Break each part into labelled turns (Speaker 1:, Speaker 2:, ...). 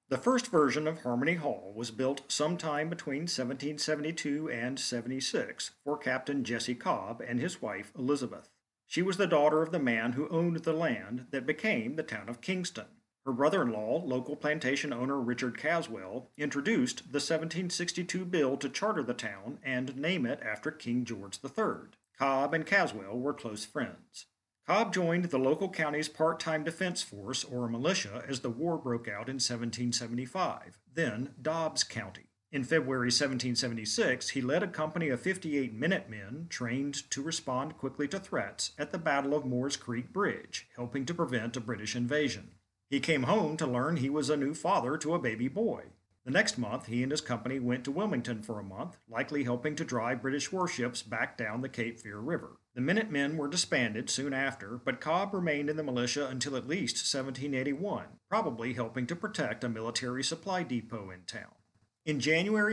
Speaker 1: The first version of Harmony Hall was built sometime between 1772 and 76 for Captain Jesse Cobb and his wife Elizabeth. She was the daughter of the man who owned the land that became the town of Kingston. Her brother-in-law, local plantation owner Richard Caswell, introduced the 1762 bill to charter the town and name it after King George III. Cobb and Caswell were close friends. Cobb joined the local county's part-time defense force, or militia, as the war broke out in 1775, then Dobbs County. In February 1776, he led a company of 58 Minutemen trained to respond quickly to threats at the Battle of Moores Creek Bridge, helping to prevent a British invasion. He came home to learn he was a new father to a baby boy. The next month, he and his company went to Wilmington for a month, likely helping to drive British warships back down the Cape Fear River. The Minutemen were disbanded soon after, but Cobb remained in the militia until at least 1781, probably helping to protect a military supply depot in town. In January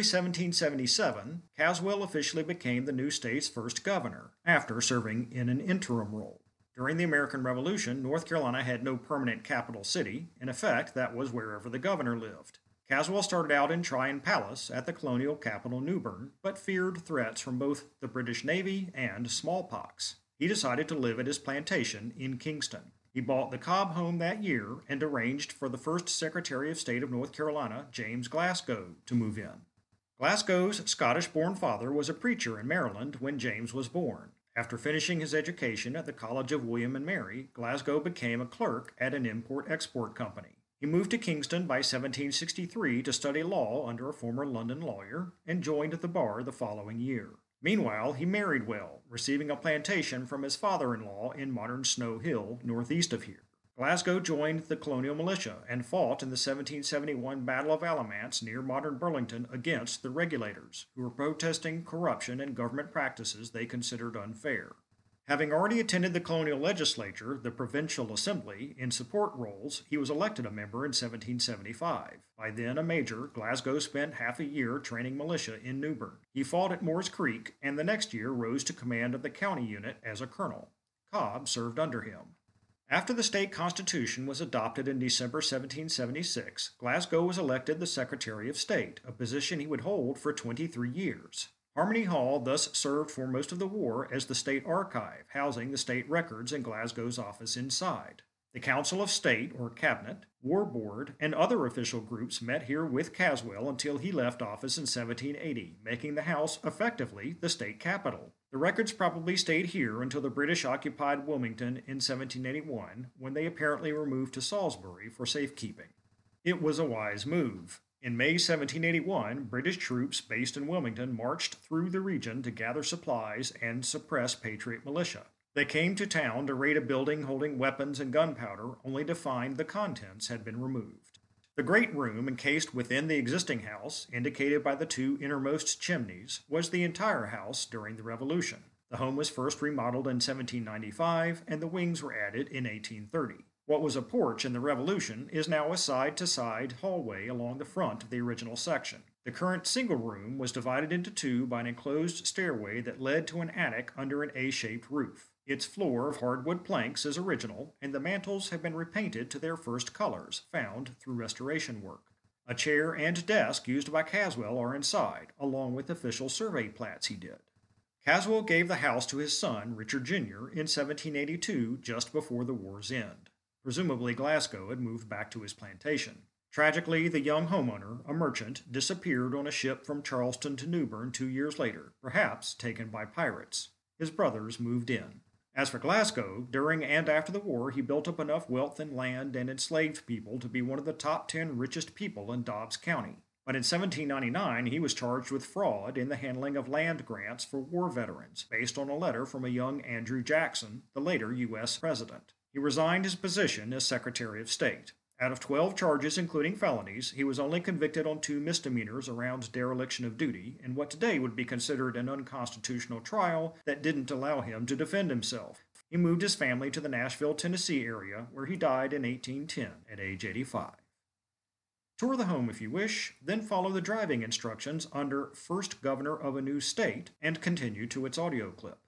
Speaker 1: 1777, Caswell officially became the new state's first governor, after serving in an interim role. During the American Revolution, North Carolina had no permanent capital city. In effect, that was wherever the governor lived. Caswell started out in Tryon Palace at the colonial capital Newbern, but feared threats from both the British Navy and smallpox. He decided to live at his plantation in Kingston. He bought the Cobb home that year and arranged for the first Secretary of State of North Carolina, James Glasgow, to move in. Glasgow's Scottish-born father was a preacher in Maryland when James was born. After finishing his education at the College of William and Mary, Glasgow became a clerk at an import-export company. He moved to Kingston by 1763 to study law under a former London lawyer and joined the bar the following year. Meanwhile, he married well, receiving a plantation from his father-in-law in modern Snow Hill, northeast of here. Glasgow joined the colonial militia and fought in the 1771 Battle of Alamance near modern Burlington against the regulators, who were protesting corruption and government practices they considered unfair. Having already attended the colonial legislature, the provincial assembly, in support roles, he was elected a member in 1775. By then a major, Glasgow spent half a year training militia in Newbern. He fought at Moores Creek, and the next year rose to command of the county unit as a colonel. Cobb served under him. After the state constitution was adopted in December 1776, Glasgow was elected the Secretary of State, a position he would hold for 23 years. Harmony Hall thus served for most of the war as the state archive, housing the state records and Glasgow's office inside. The Council of State, or Cabinet, War Board, and other official groups met here with Caswell until he left office in 1780, making the house effectively the state capital. The records probably stayed here until the British occupied Wilmington in 1781, when they apparently removed to Salisbury for safekeeping. It was a wise move. In May 1781, British troops based in Wilmington marched through the region to gather supplies and suppress Patriot militia. They came to town to raid a building holding weapons and gunpowder, only to find the contents had been removed. The great room encased within the existing house, indicated by the two innermost chimneys, was the entire house during the Revolution. The home was first remodeled in 1795, and the wings were added in 1830. What was a porch in the Revolution is now a side-to-side hallway along the front of the original section. The current single room was divided into two by an enclosed stairway that led to an attic under an A-shaped roof. Its floor of hardwood planks is original, and the mantels have been repainted to their first colors, found through restoration work. A chair and desk used by Caswell are inside, along with official survey plats he did. Caswell gave the house to his son, Richard Jr., in 1782, just before the war's end. Presumably Glasgow had moved back to his plantation. Tragically, the young homeowner, a merchant, disappeared on a ship from Charleston to Newbern 2 years later, perhaps taken by pirates. His brothers moved in. As for Glasgow, during and after the war, he built up enough wealth in land and enslaved people to be one of the top 10 richest people in Dobbs County. But in 1799, he was charged with fraud in the handling of land grants for war veterans, based on a letter from a young Andrew Jackson, the later U.S. president. He resigned his position as Secretary of State. Out of 12 charges, including felonies, he was only convicted on 2 misdemeanors around dereliction of duty and what today would be considered an unconstitutional trial that didn't allow him to defend himself. He moved his family to the Nashville, Tennessee area, where he died in 1810 at age 85. Tour the home if you wish, then follow the driving instructions under First Governor of a New State and continue to its audio clip.